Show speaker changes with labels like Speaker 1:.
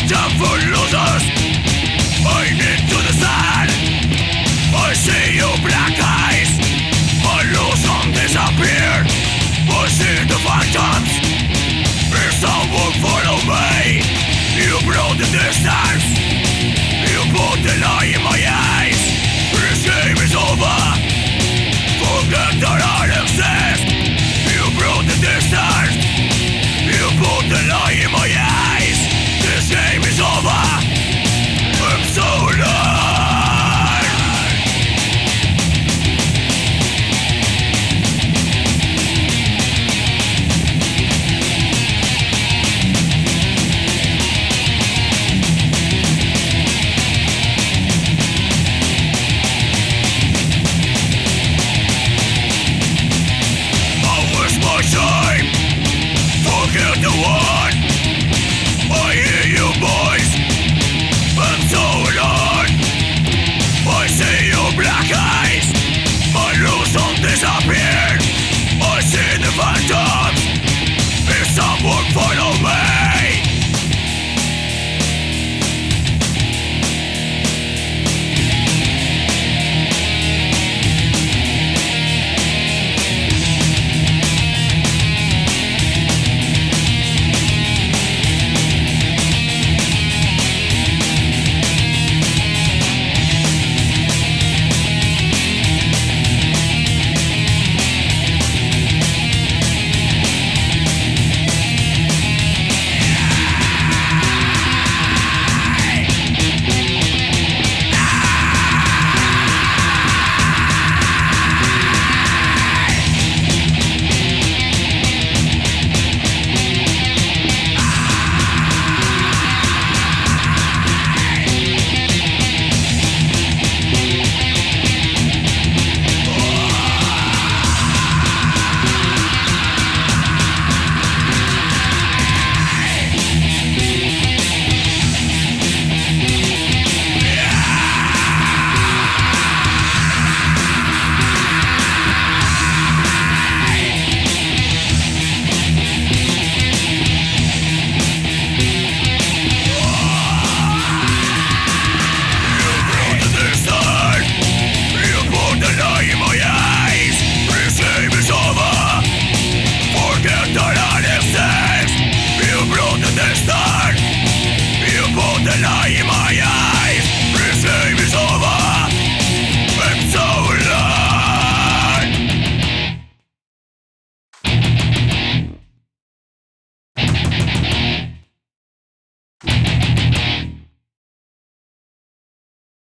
Speaker 1: time for losers. I'm into the sun. I see your black eyes. I lose and disappear. I see the phantoms. If someone follow me, you brought the distance. You put the lie in my eyes. This game is over. Forget that I exist. You brought the distance.